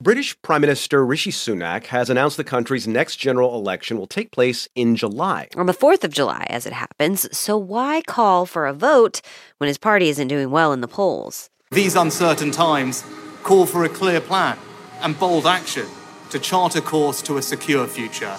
British Prime Minister Rishi Sunak has announced the country's next general election will take place in July. On the 4th of July, as it happens, so why call for a vote when his party isn't doing well in the polls? These uncertain times call for a clear plan and bold action to chart a course to a secure future.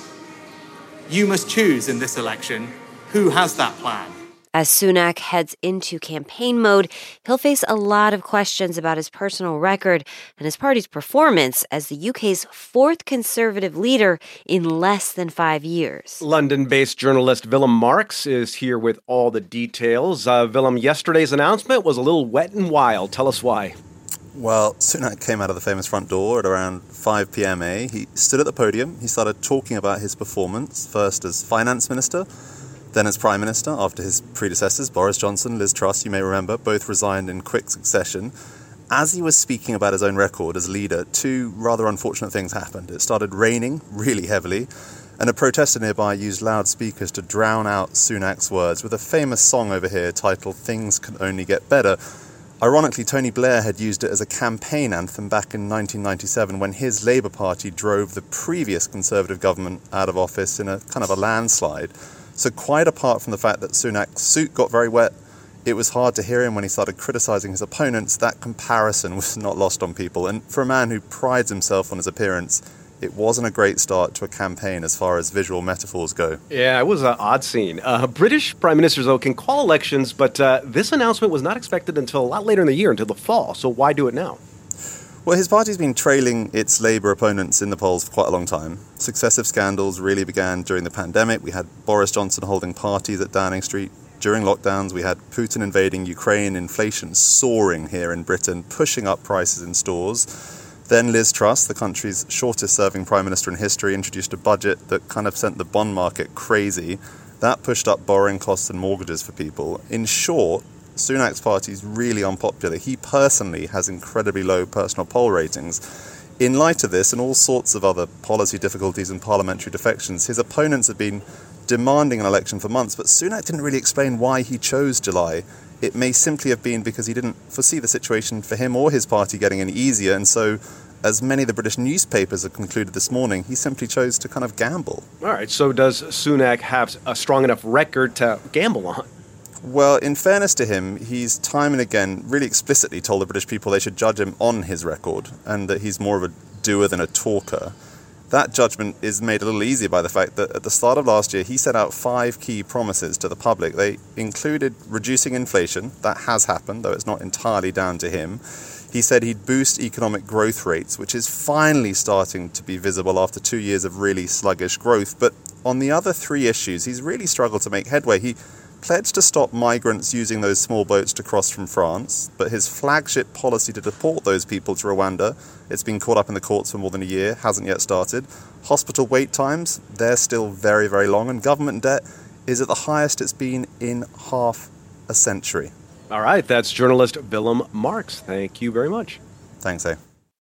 You must choose in this election who has that plan. As Sunak heads into campaign mode, he'll face a lot of questions about his personal record and his party's performance as the UK's fourth Conservative leader in less than 5 years. London-based journalist Willem Marx is here with all the details. Willem, yesterday's announcement was a little wet and wild. Tell us why. Well, Sunak came out of the famous front door at around 5 p.m. He stood at the podium. He started talking about his performance, first as finance minister, then as Prime Minister, after his predecessors, Boris Johnson, Liz Truss, you may remember, both resigned in quick succession. As he was speaking about his own record as leader, two rather unfortunate things happened. It started raining really heavily, and a protester nearby used loudspeakers to drown out Sunak's words with a famous song over here titled "Things Can Only Get Better." Ironically, Tony Blair had used it as a campaign anthem back in 1997 when his Labour Party drove the previous Conservative government out of office in a kind of a landslide. So quite apart from the fact that Sunak's suit got very wet, it was hard to hear him when he started criticising his opponents. That comparison was not lost on people. And for a man who prides himself on his appearance, it wasn't a great start to a campaign as far as visual metaphors go. Yeah, it was an odd scene. British prime ministers, though, can call elections, but this announcement was not expected until a lot later in the year, until the fall. So why do it now? Well, his party's been trailing its Labour opponents in the polls for quite a long time. Successive scandals really began during the pandemic. We had Boris Johnson holding parties at Downing Street. During lockdowns, we had Putin invading Ukraine, inflation soaring here in Britain, pushing up prices in stores. Then Liz Truss, the country's shortest-serving prime minister in history, introduced a budget that kind of sent the bond market crazy. That pushed up borrowing costs and mortgages for people. In short, Sunak's party is really unpopular. He personally has incredibly low personal poll ratings. In light of this and all sorts of other policy difficulties and parliamentary defections, his opponents have been demanding an election for months, but Sunak didn't really explain why he chose July. It may simply have been because he didn't foresee the situation for him or his party getting any easier, and so, as many of the British newspapers have concluded this morning, he simply chose to kind of gamble. All right, so does Sunak have a strong enough record to gamble on? Well, in fairness to him, he's time and again really explicitly told the British people they should judge him on his record and that he's more of a doer than a talker. That judgment is made a little easier by the fact that at the start of last year, he set out 5 key promises to the public. They included reducing inflation. That has happened, though it's not entirely down to him. He said he'd boost economic growth rates, which is finally starting to be visible after 2 years of really sluggish growth. But on the other 3 issues, he's really struggled to make headway. He pledged to stop migrants using those small boats to cross from France, but his flagship policy to deport those people to Rwanda, it's been caught up in the courts for more than a year, hasn't yet started. Hospital wait times, they're still very, very long, and government debt is at the highest it's been in half a century. All right, that's journalist Willem Marx. Thank you very much. Thanks,